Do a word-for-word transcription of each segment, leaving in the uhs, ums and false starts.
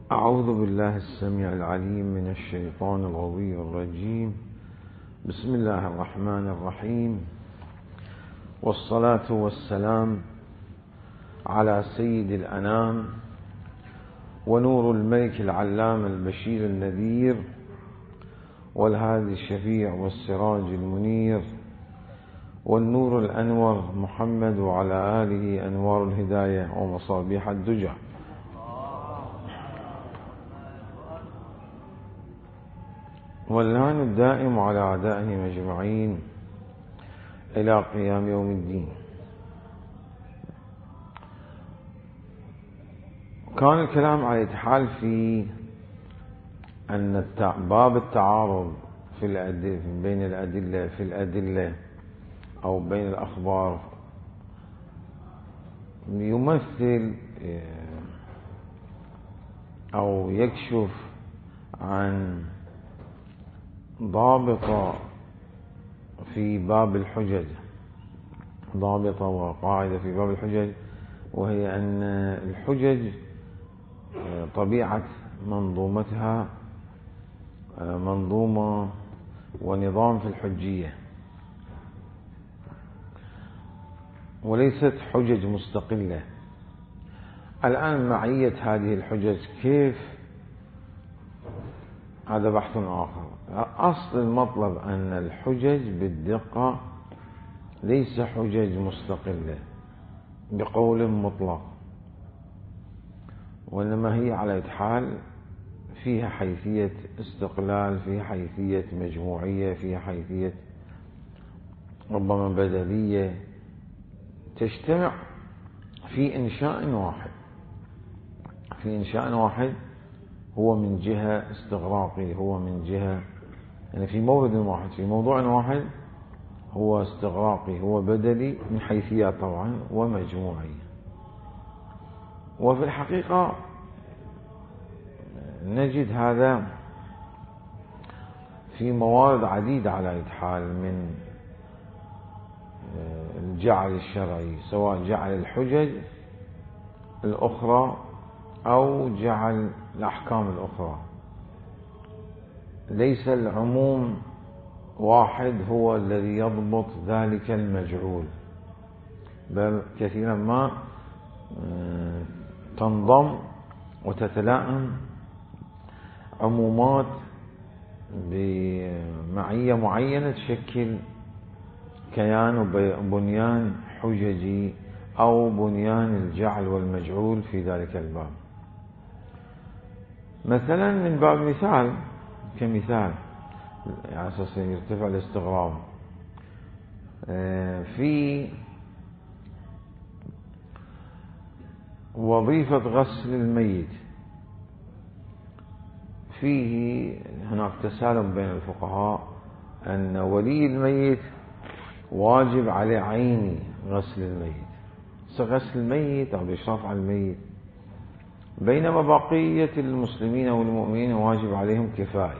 أعوذ بالله السميع العليم من الشيطان الغوي الرجيم. بسم الله الرحمن الرحيم، والصلاة والسلام على سيد الأنام ونور الملك العلام البشير النذير والهادي الشفيع والسراج المنير والنور الأنور محمد وعلى آله أنوار الهداية ومصابيح الدجى. واللعن الدائم على أعدائهم أجمعين إلى قيام يوم الدين. كان الكلام على الاتحال في أن باب التعارض في الأدلة بين الأدلة في الأدلة أو بين الأخبار يمثل أو يكشف عن ضابطة في باب الحجج، ضابطة وقاعدة في باب الحجج، وهي أن الحجج طبيعة منظومتها منظومة ونظام في الحجية، وليست حجج مستقلة. الآن معية هذه الحجج كيف؟ هذا بحث آخر. أصل المطلب أن الحجج بالدقة ليس حجج مستقلة بقول مطلق، وإنما هي على إتحال فيها حيثية استقلال، فيها حيثية مجموعية، فيها حيثية ربما بدلية، تجتمع في إنشاء واحد في إنشاء واحد هو من جهة استغراقي، هو من جهة يعني في مورد واحد، في موضوع واحد، هو استغراقي، هو بدلي من حيثيات طبعا ومجموعي. وفي الحقيقة نجد هذا في موارد عديدة على الإتحال من الجعل الشرعي، سواء جعل الحجج الأخرى أو جعل الأحكام الأخرى. ليس العموم واحد هو الذي يضبط ذلك المجعول، بل كثيرا ما تنضم وتتلائم عمومات بمعية معينة تشكل كيان وبنيان حججي أو بنيان الجعل والمجعول في ذلك الباب. مثلا من باب مثال كمثال على أساس يرتفع الاستغراب، في وظيفة غسل الميت فيه هناك تسالم بين الفقهاء أن ولي الميت واجب عليه عيني غسل الميت، غسل الميت أو الإشراف على الميت، بينما بقية المسلمين والمؤمنين واجب عليهم كفاية.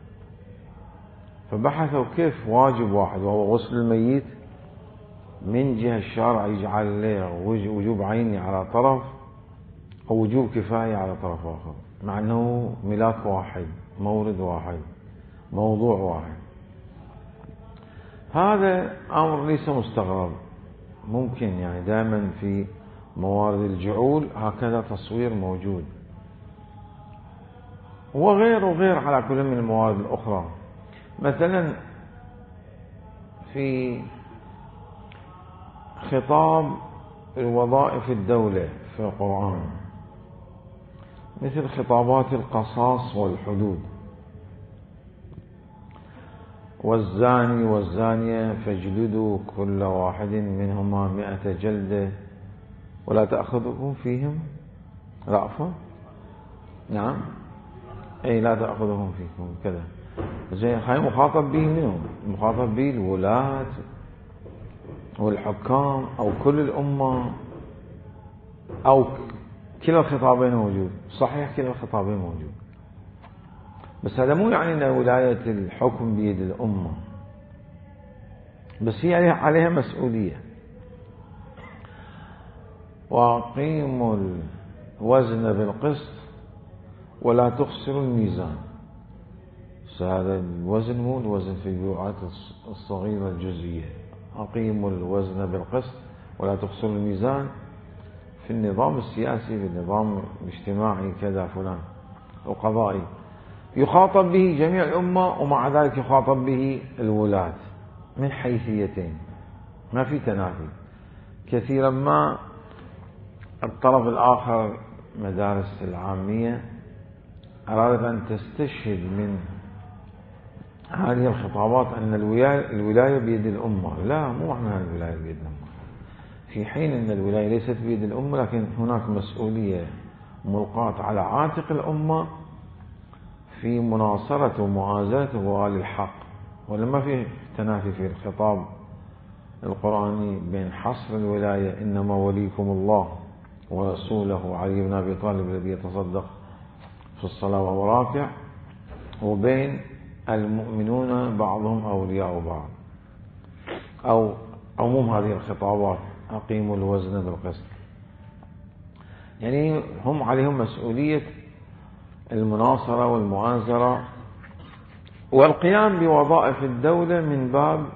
فبحثوا كيف واجب واحد وهو غسل الميت من جهة الشارع يجعل له وجوب عيني على طرف أو وجوب كفاية على طرف آخر، مع أنه ملاك واحد، مورد واحد، موضوع واحد. هذا أمر ليس مستغرب، ممكن يعني دائما في موارد الجعول هكذا تصوير موجود، وغير وغير على كل من الموارد الأخرى. مثلا في خطاب الوظائف الدولة في القرآن، مثل خطابات القصاص والحدود، والزاني والزانية فاجلدوا كل واحد منهما مئة جلدة ولا تأخذكم فيهم رأفة. نعم، أي لا تأخذكم فيكم كذا. زين، هاي مخاطب به منهم؟ مخاطب به الولاة والحكام أو كل الأمة، أو كلا الخطابين موجود؟ صحيح كلا الخطابين موجود، بس هذا مو يعني أن ولاية الحكم بيد الأمة، بس هي عليها مسؤولية. وأقيموا الوزن بالقسط ولا تخسروا الميزان. هذا الوزن مو الوزن في البيوعات الصغيرة الجزئية. أقيموا الوزن بالقسط ولا تخسروا الميزان في النظام السياسي، في النظام الاجتماعي كذا فلان وقضائي، يخاطب به جميع الأمة، ومع ذلك يخاطب به الولاة من حيثيتين، ما في تنافي. كثيرا ما الطرف الآخر مدارس العامية أرادت أن تستشهد من هذه الخطابات أن الولاية بيد الأمة. لا، مو معنى الولاية بيد الأمة، في حين أن الولاية ليست بيد الأمة، لكن هناك مسؤولية ملقاة على عاتق الأمة في مناصرة ومؤازرة غوال الحق. ولما في تنافي في الخطاب القرآني بين حصر الولاية إنما وليكم الله ورسوله علي بن أبي طالب الذي يتصدق في الصلاة وهو راكع، وبين المؤمنون بعضهم أولياء بعض، أو عموم هذه الخطابات أقيموا الوزن بالقسط. يعني هم عليهم مسؤولية المناصرة والمؤازرة والقيام بوظائف الدولة من باب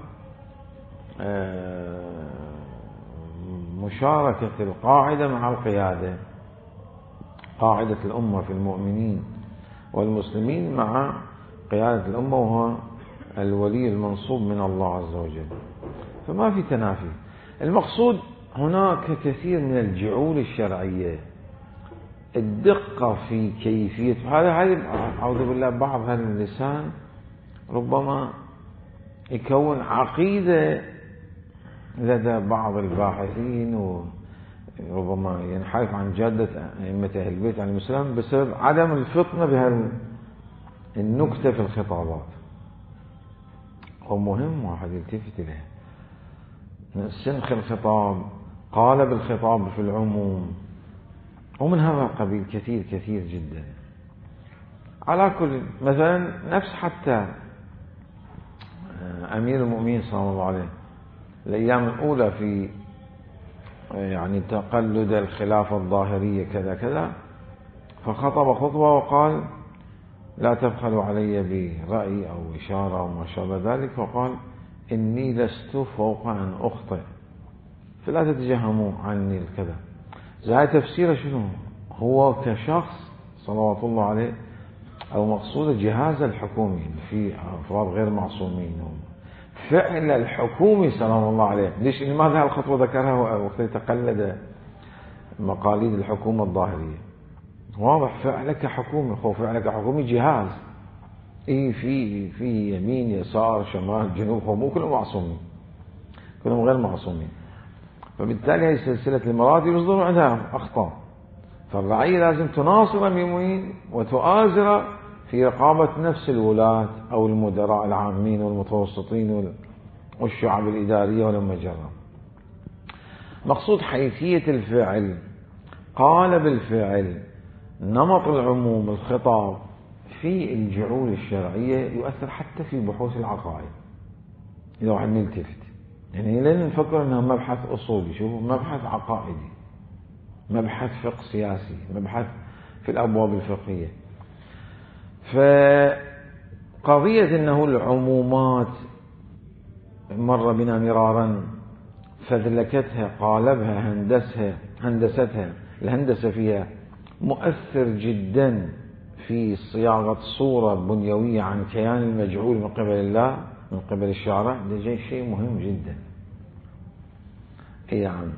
مشاركة القاعدة مع القيادة، قاعدة الأمة في المؤمنين والمسلمين مع قيادة الأمة، وهو الولي المنصوب من الله عز وجل. فما في تنافي. المقصود هناك كثير من الجعول الشرعية، الدقة في كيفية هذا. هذا أعوذ بالله بعض هذا اللسان ربما يكون عقيدة لدى بعض الباحثين، وربما ينحرف عن جادة أئمة أهل البيت عليهم السلام بسبب عدم الفطنة بهالنكتة في الخطابات. ومهم واحد يلتفت إليه، سنخ الخطاب، قالب الخطاب في العموم، ومن هذا القبيل كثير كثير جدا. على كل مثلا نفس حتى أمير المؤمنين صلى الله عليه الأيام الأولى في يعني تقلد الخلافة الظاهرية كذا كذا، فخطب خطبة وقال لا تبخلوا علي برأي أو إشارة أو ما شابه ذلك، وقال إني لست فوق أن أخطئ فلا تتجهموا عني الكذا. هذا تفسيره شنو؟ هو كشخص صلوات الله عليه، أو مقصود الجهاز الحكومي في أفراد غير معصومين، فعل الحكومي سلام الله عليه. ليش لماذا الخطوة ذكرها وقت تقلد مقاليد الحكومة الظاهرية؟ واضح فعلك حكومي، هو فعلك حكومي جهاز، إيه في في يمين يسار شمال جنوب، هو مو كلهم معصومين، كلهم غير معصومين. فبالتالي هذه سلسلة المراتب يصدرون عندها أخطاء، فالرعية لازم تناصر المؤمنين وتؤازر في رقابة نفس الولاة أو المدراء العامين والمتوسطين والشعب الإدارية والمجرة. مقصود حيثية الفعل، قالب الفعل، نمط العموم، الخطاب في الجعول الشرعية يؤثر حتى في بحوث العقائد. إذا واحد نلتفت يعني لن نفكر أنها مبحث أصولي، شوفوا مبحث عقائدي، مبحث فقه سياسي، مبحث في الأبواب الفقهية. فقضية أنه العمومات مر بنا مرارا فذلكتها، قالبها، هندسها هندستها الهندسة فيها مؤثر جدا في صياغة صورة بنيوية عن كيان المجعول من قبل الله، من قبل الشارع. ده شيء مهم جدا. يعني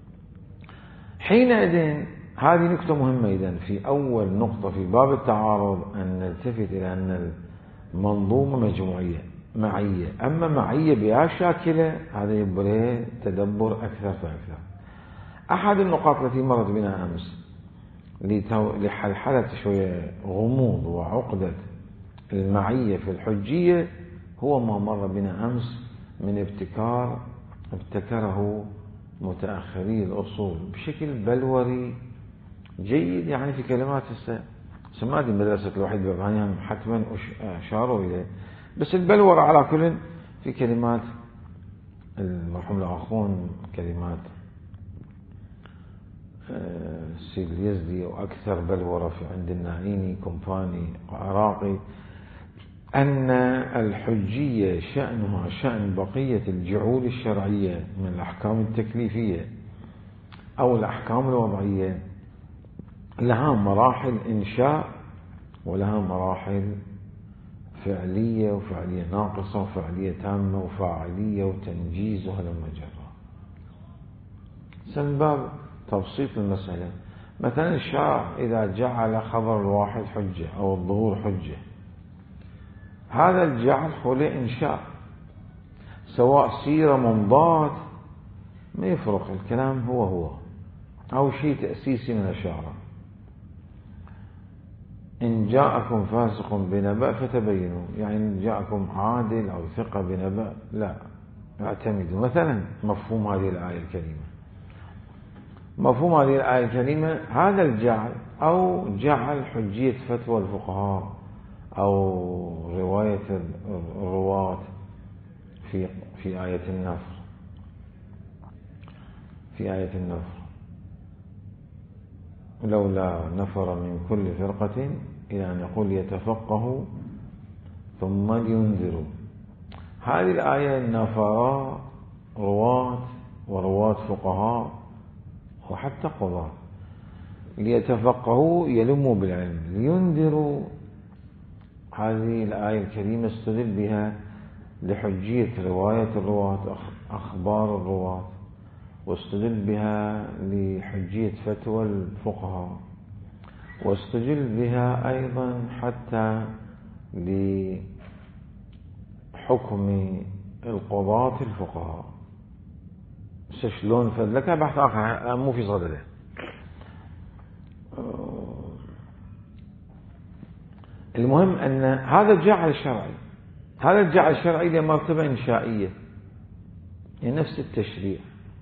حينئذ هذه نقطة مهمة. إذن في أول نقطة في باب التعارض أن نلتفت إلى أن المنظومة مجموعية معية، أما معية بها شاكلة هذا يبقى تدبر أكثر فأكثر. أحد النقاط التي مرت بنا أمس لحلحلة شوية غموض وعقدة المعية في الحجية هو ما مر بنا أمس من ابتكار ابتكره متأخري الأصول بشكل بلوري جيد. يعني في كلمات سمعت مدرسة الوحيد بابانيان حتما أشاروا إليه، بس البلور على كل في كلمات المرحوم الأخون، كلمات السيد اليزدي وأكثر بلورة في عند النائيني كومباني عراقي، أن الحجية شأنها شأن بقية الجعول الشرعية من الأحكام التكليفية أو الأحكام الوضعية، لها مراحل إنشاء ولها مراحل فعلية وفعلية ناقصة وفعلية تامة وفاعلية وتنجيز وهلم جرا. من باب تبسيط المسألة، مثلا الشارع إذا جعل خبر الواحد حجة أو الظهور حجة، هذا الجعل هو إنشاء، سواء سيرة ممضات ما يفرق، الكلام هو هو، أو شيء تأسيسي من الشارع. إن جاءكم فاسق بنبأ فتبينوا، يعني إن جاءكم عادل أو ثقة بنبأ لا اعتمدوا. مثلا مفهوم هذه الآية الكريمة، مفهوم هذه الآية الكريمة هذا الجعل، أو جعل حجية فتوى الفقهاء أو رواية الرواة في في آية النفر، في آية النفر لولا نفر من كل فرقة إلى أن يقول يتفقهوا ثم لينذروا. هذه الآية النفراء رواة ورواة فقهاء وحتى قضاة، ليتفقهوا يلموا بالعلم، لينذروا. هذه الآية الكريمة استدل بها لحجية رواية الرواة أخبار الرواة، واستدل بها لحجية فتوى الفقهاء، واستدل بها أيضا حتى لحكم القضاة الفقهاء. شلون فذلك بحث آخر مو في صدده. المهم أن هذا الجعل الشرعي، هذا الجعل الشرعي لمرتبة إنشائية، يعني نفس التشريع،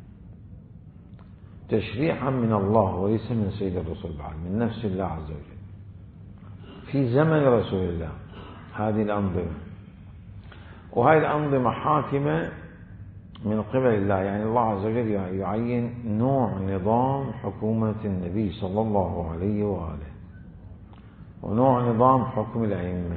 تشريعا من الله وليس من سيد الرسول بعد، من نفس الله عز وجل في زمن رسول الله. هذه الأنظمة، وهذه الأنظمة حاكمة من قبل الله، يعني الله عز وجل يعين نوع نظام حكومة النبي صلى الله عليه وآله، ونوع نظام حكم الأئمة،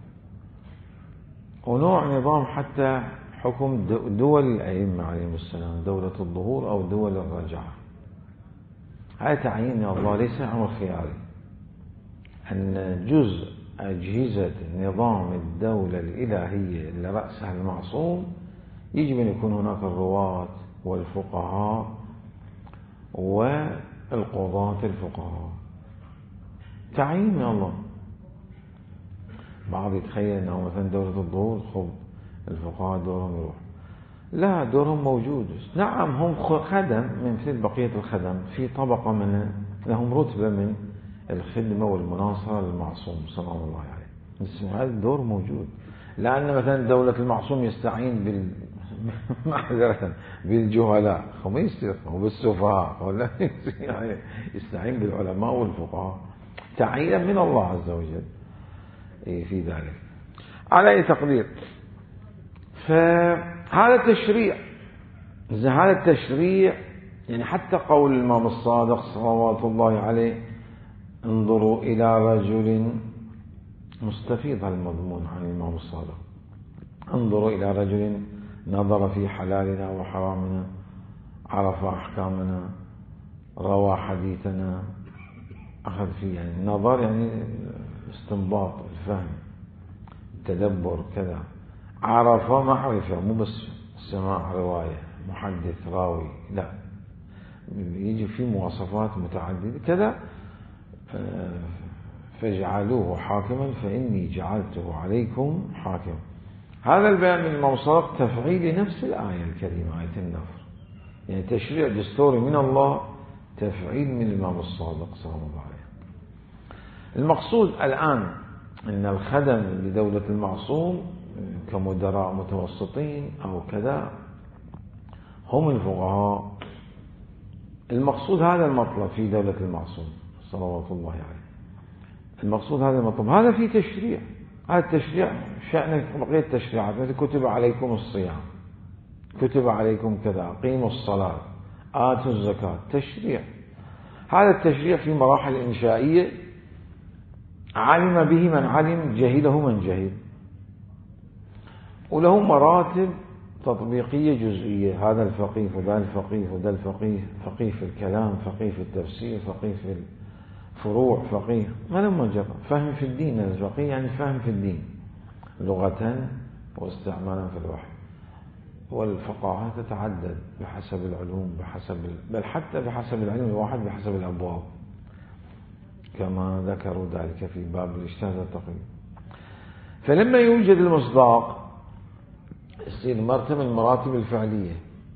ونوع نظام حتى حكم دول الأئمة عليهم السلام، دولة الظهور أو دول الرجعة. هذا تعيين الله ليس أمر خياري، أن جزء أجهزة نظام الدولة الإلهية اللي رأسها المعصوم يجب أن يكون هناك الرواة والفقهاء والقضاة الفقهاء، تعيين من الله. بعض يتخيل أنه مثلا دولة الظهور خب الفقهاء دورهم يروح، لا، دورهم موجود. نعم هم خدم من مثل بقية الخدم، في طبقة من لهم رتبة من الخدمة والمناصرة للمعصوم صلى الله عليه وسلم، هذا الدور موجود. لأن مثلا دولة المعصوم يستعين بال معذرة بالجهلاء، هو ما يصير، هو بالسفهاء، ولا يعني يستعين بالعلماء والفقهاء، تعيينا من الله عز وجل في ذلك على أي تقدير. فهذا التشريع، هذا التشريع يعني حتى قول الإمام الصادق صلوات الله عليه انظروا إلى رجل مستفيض المضمون عن الإمام الصادق، انظروا إلى رجل نظر في حلالنا وحرامنا، عرف أحكامنا، روى حديثنا، أخذ فيه، يعني نظر يعني استنباط، الفهم، التدبر كذا، عرف معرفة، مو بس سماع رواية، محدث راوي، لا، يجي في مواصفات متعددة كذا. فاجعلوه حاكما فإني جعلته عليكم حاكما. هذا البيان من الإمام الصادق تفعيل لنفس الآية الكريمة، آية النفر، يعني تشريع دستوري من الله، تفعيل من الإمام الصادق صلى الله عليه وسلم. المقصود الآن أن الخدم لدولة المعصوم كمدراء متوسطين أو كذا هم الفقهاء. المقصود هذا المطلب في دولة المعصوم صلوات الله عليه، المقصود هذا المطلب، هذا في تشريع. هذا التشريع شأن بقية التشريعات، مثل كتب عليكم الصيام، كتب عليكم كذا، أقيموا الصلاة، آتوا الزكاة، تشريع. هذا التشريع في مراحل إنشائية علم به من علم، جهله من جهل، وله مراتب تطبيقية جزئية. هذا الفقيه وذا الفقيه وذا الفقيه، فقيه في الكلام، فقيه في التفسير، فقيه في الفروع، فقيه ما لما جرى فهم في الدين. الفقيه يعني فهم في الدين لغة واستعمالا في الوحي. والفقاهة تتعدد بحسب العلوم، بحسب بل حتى بحسب العلم الواحد بحسب الأبواب، كما ذكروا ذلك في باب الاجتهاد والتقليد. فلما يوجد المصداق يصير مرتبة من المراتب الفعلية،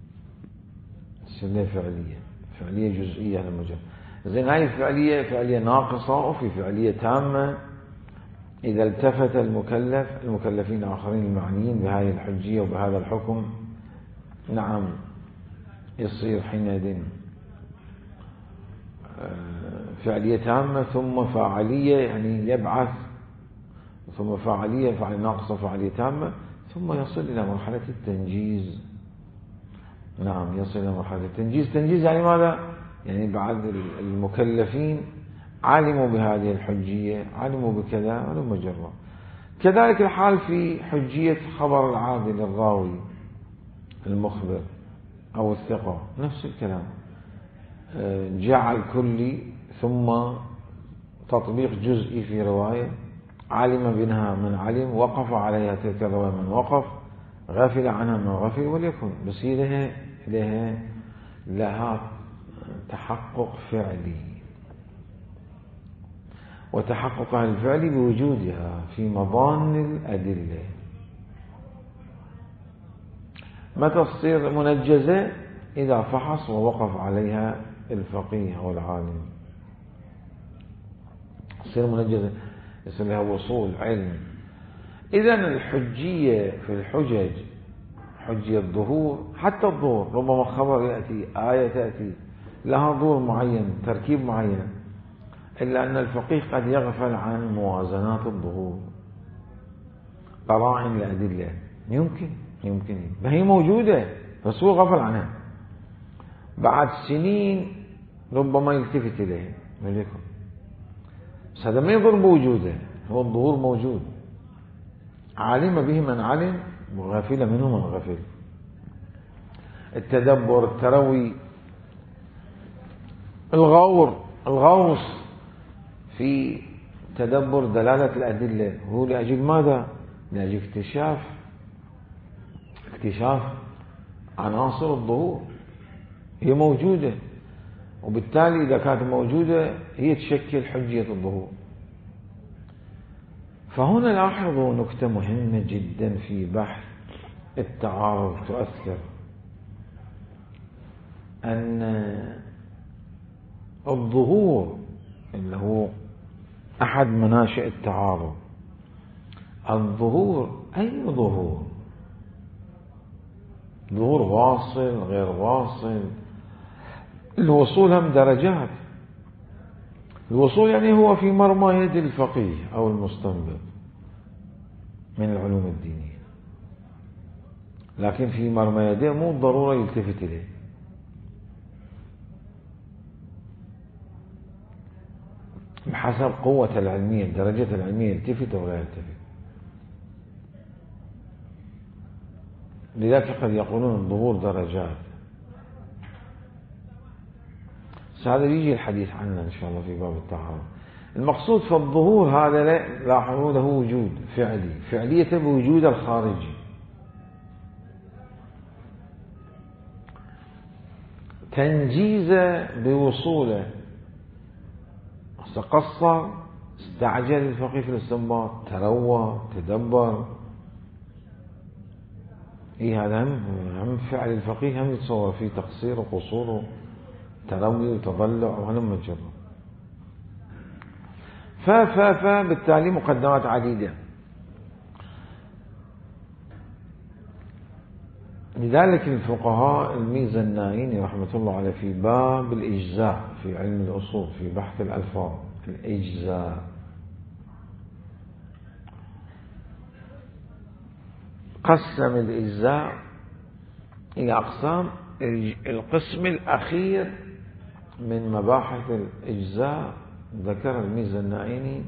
يصير فعلية فعلية جزئية لما جاء. زين هاي الفعلية فعلية ناقصة وفي فعلية تامة. إذا التفت المكلف المكلفين آخرين المعنيين بهذه الحجية وبهذا الحكم، نعم يصير حينئذ فعلية تامة ثم فاعلية، يعني يبعث، ثم فاعلية فعلية ناقصة فعلية تامة، ثم يصل إلى مرحلة التنجيز. نعم يصل إلى مرحلة التنجيز. تنجيز يعني ماذا؟ يعني بعد المكلفين علموا بهذه الحجية، علموا بكذا ولم جرى. كذلك الحال في حجية خبر العادل الراوي المخبر أو الثقة، نفس الكلام، جعل كلي ثم تطبيق جزئي في رواية، علم بها من علم، وقف عليها تلك الرواية من وقف، غفل عنها من غفل، وليكن بس لها لها لها تحقق فعلي، وتحققها الفعلي بوجودها في مظان الأدلة. متى تصير منجزة؟ إذا فحص ووقف عليها الفقيه أو العالم تصير منجزة، يصير لها وصول علم. إذن الحجية في الحجج حجية الظهور، حتى الظهور ربما خبر يأتي، آية تأتي لها ظهور معين، تركيب معين، إلا أن الفقيه قد يغفل عن موازنات الظهور، قرائن الأدلة، يمكن يمكن ما هي موجودة بس هو غفل عنها، بعد سنين ربما يلتفت إليه ملكم، بس هذا ما يضر بوجوده، هو الظهور موجود، علم به من علم وغفل منه من غفل. التدبر، التروي، الغور، الغوص في تدبر دلالة الأدلة، هو لأجل ماذا؟ لأجل اكتشاف اكتشاف عناصر الظهور، هي موجودة، وبالتالي إذا كانت موجودة هي تشكل حجية الظهور. فهنا لاحظوا نكتة مهمة جدا في بحث التعارض تؤثر، أن الظهور اللي هو أحد مناشئ التعارض، الظهور أي ظهور؟ ظهور واصل غير واصل، الوصول هم درجات. الوصول يعني هو في مرمى يد الفقيه أو المستنبط من العلوم الدينية، لكن في مرمى يده مو ضرورة يلتفت إليه. بحسب قوة العلمية، الدرجة العلمية يلتفت أو لا يلتفت. لذلك قد يقولون الظهور درجات، هذا يجي الحديث عنه إن شاء الله في باب التعارض. المقصود في الظهور هذا لاحظوا له وجود فعلي، فعلية بوجود الخارجي، تنجيزه بوصوله، قصر، استعجل الفقيه في الاستنباط، تروى، تدبر، إيه هذا هم, هم فعل الفقيه، هم يتصور فيه تقصير وقصور وتروي وتضلع وهلم الجر. ف ف ف بالتالي مقدمات عديدة. لذلك الفقهاء الميزنائيني رحمة الله عليه في باب الإجزاء في علم الأصول في بحث الألفاظ، الإجزاء قسم الإجزاء إلى أقسام. القسم الأخير من مباحث الإجزاء ذكر الميزة النائيني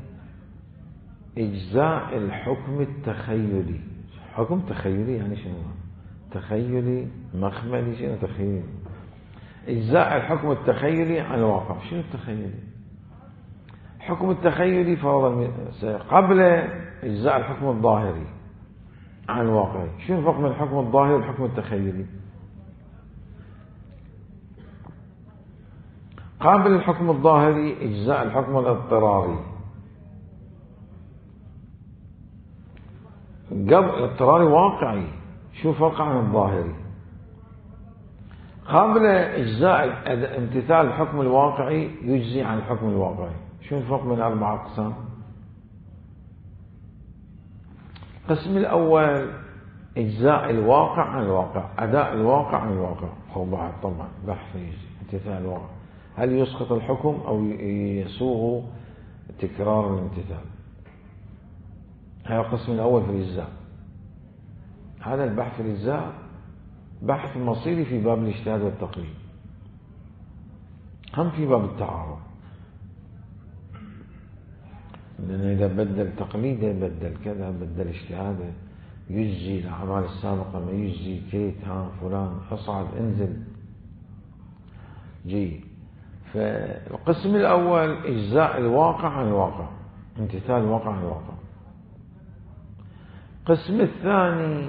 إجزاء الحكم التخيلي. حكم تخيلي يعني شنو؟ تخيلي مخملي، شنو تخيلي؟ إجزاء الحكم التخيلي عن الواقع. شنو التخيلي؟ الحكم التخيلي فرضا قبل إجزاء الحكم الظاهري عن الواقع. شنو الفرق بين الحكم الظاهري والحكم التخيلي؟ قبل الحكم الظاهري إجزاء الحكم الاضطراري. قبل الاضطراري واقعي، شو فرق عن الظاهري؟ قبل إجزاء امتثال الحكم الواقعي يجزي عن الحكم الواقعي. شو الفرق بين الأربع أقسام؟ القسم الأول إجزاء الواقع عن الواقع، أداء الواقع عن الواقع. هو بعد طبعا بحث يجزي امتثال الواقع، هل يسقط الحكم أو يسوغ تكرار الامتثال. هذا القسم الأول في الإجزاء. هذا البحث في الإجزاء بحث مصيري في باب الاجتهاد والتقليد، هم في باب التعارض، لأن إذا بدل تقليده بدل كذا بدل اجتهاده يجزي الأعمال السابقة ما يجزي كيت ها فلان اصعد انزل جي. فالقسم الأول إجزاء الواقع عن الواقع، امتثال الواقع عن الواقع. القسم الثاني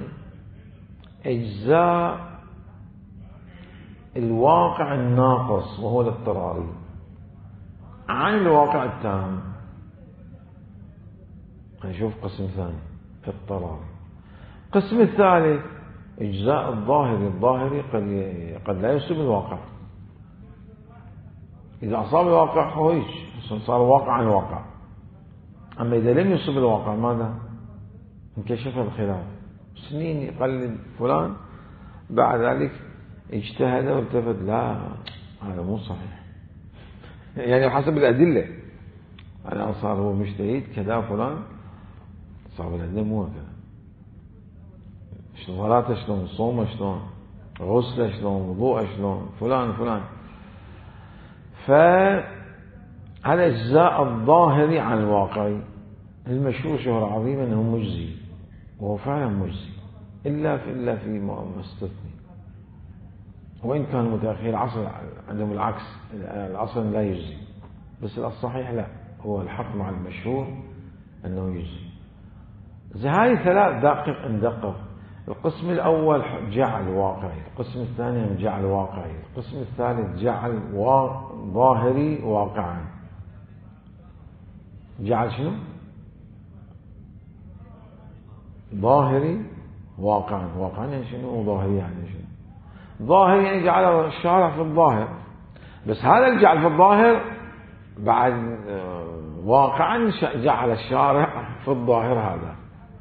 إجزاء الواقع الناقص وهو الاضطراري عن الواقع التام. نشوف قسم ثاني اضطراري. القسم الثالث إجزاء الظاهري. الظاهري قد قد لا يصيب الواقع، إذا أصاب الواقع هويج صار واقع عن واقع، أما إذا لم يصيب الواقع ماذا؟ انكشف الخلاف. سنين يقلد فلان بعد ذلك اجتهد والتفت لا هذا مو صحيح، يعني حسب الأدلة. أنا صار هو مجتهد كذا فلان صار الأدلة مو هكذا. شلون صلاته شلون صومه شلون غسله شلون وضوءه شلون فلان فلان. فهذا إجزاء الظاهري عن الواقعي. المشهور شهرة عظيمة أنه مجزي، وهو فعلا مجزي إلا في إلا في مستثني، وإن كان متأخر العصر عندهم العكس، الأصل لا يجزي، بس الصحيح لا، هو الحق مع المشهور أنه يجزي. هذه ثلاث دقق ندقق. القسم الأول جعل واقعي، القسم الثاني جعل واقعي، القسم الثالث جعل ظاهري واقعا. جعل شنو؟ ظاهري واقعا. واقعا يعني شنو؟ ظاهري يعني شنو؟ ظاهري يعني جعل الشارع في الظاهر، بس هذا الجعل في الظاهر بعد واقعا جعل الشارع في الظاهر. هذا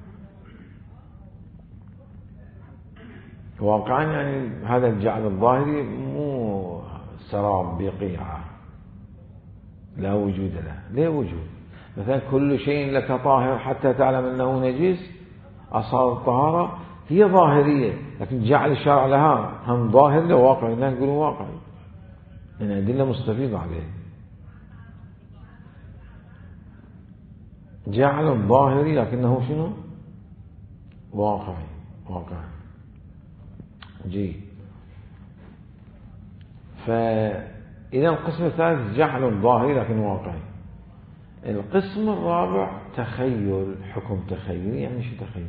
واقعا يعني هذا الجعل الظاهري مو سراب بقيعة لا وجود له، لا وجود. مثلا كل شيء لك طاهر حتى تعلم أنه نجس، أصال الطهارة هي ظاهرية، لكن جعل الشارع لها هم ظاهر له واقعي، لا نقول واقعي لأن يعني أدلة مستفيضة عليه. جعل الظاهري لكنه شنو؟ واقعي. واقعي جي. فإذا القسم الثالث جعل الظاهري لكن واقعي. القسم الرابع تخيل، حكم تخيلي. يعني شو تخيل؟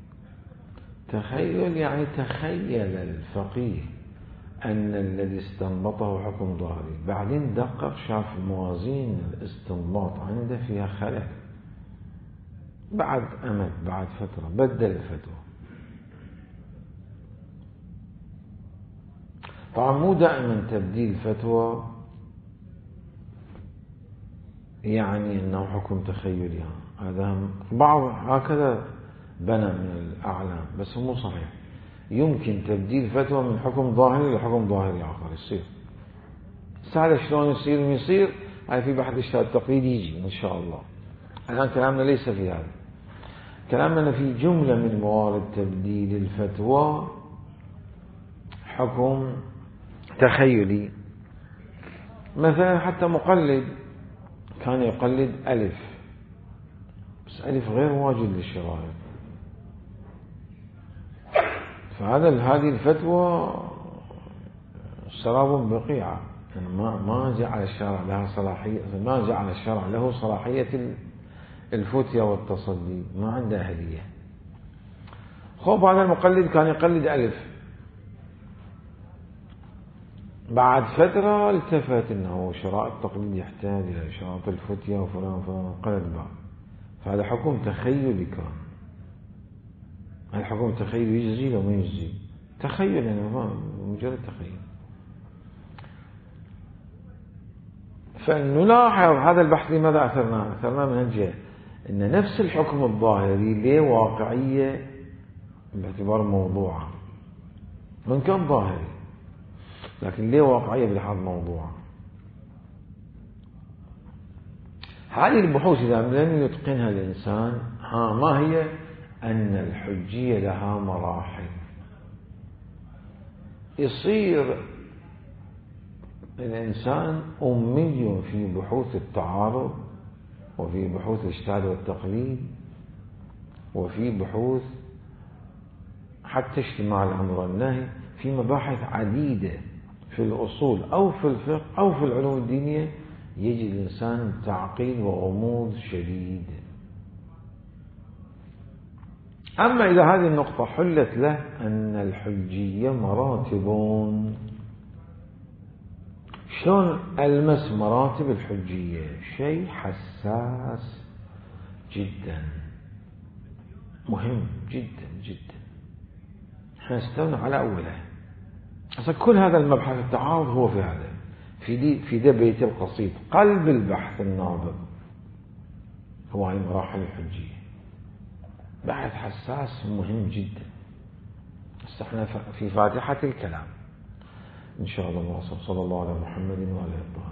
تخيل يعني تخيل الفقيه أن الذي استنبطه حكم ظاهري، بعدين دقق شاف موازين الاستنباط عنده فيها خلل، بعد أمد بعد فترة بدل الفتوى. طبعا مو دائما تبديل فتوى يعني أنه حكم تخيلي، هذا بعض هكذا بنى من الأعلام، بس مو صحيح. يمكن تبديل فتوى من حكم ظاهري لحكم ظاهري آخر يصير. هذا شلون يصير يصير هاي في بحث الاجتهاد التقليدي يجي إن شاء الله. الآن كلامنا ليس في هذا، كلامنا في جملة من موارد تبديل الفتوى حكم تخيلي. مثلا حتى مقلد كان يقلد ألف، بس ألف غير واجد للشرائط، فهذا هذه الفتوى سراب بقيعة، يعني ما ما جعل الشرع لها صلاحية، ما جعل الشرع له صلاحية الفتية والتصدي، ما عنده أهلية. خوف هذا المقلد كان يقلد ألف، بعد فترة التفت أنه شرائط التقليد يحتاج إلى شرائط الفتية وفلان فلان، قلد بعض. فهذا حكم تخيلي كان، هذا حكم تخيلي يجزي لو ما يجزي، تخيل يعني مجرد تخيل. فنلاحظ هذا البحث لماذا أثرناه؟ أثرناه من الجهة أن نفس الحكم الظاهري له واقعية باعتبار موضوعه، وإن كان ظاهري لكن له واقعية بلحاظ موضوعه. هذه البحوث إذا لم يتقنها الإنسان، ها ما هي؟ أن الحجية لها مراحل، يصير الإنسان أمي في بحوث التعارض، وفي بحوث الإجتهاد والتقليد، وفي بحوث حتى اجتماع الأمر والنهي، في مباحث عديدة في الأصول أو في الفقه أو في العلوم الدينية يجد الإنسان تعقيد وغموض شديد. أما إذا هذه النقطة حلت له أن الحجية مراتب، شلون ألمس مراتب الحجية؟ شيء حساس جدا، مهم جدا جدا. احنا استونا على أوله. أصلا كل هذا المبحث التعارض هو في هذا، في دي في ده بيت القصيد، قلب البحث النابض هو هاي مراحل الحجية. بحث حساس مهم جدا. بس احنا في فاتحة الكلام إن شاء الله. صلى الله على محمد وعلى آله.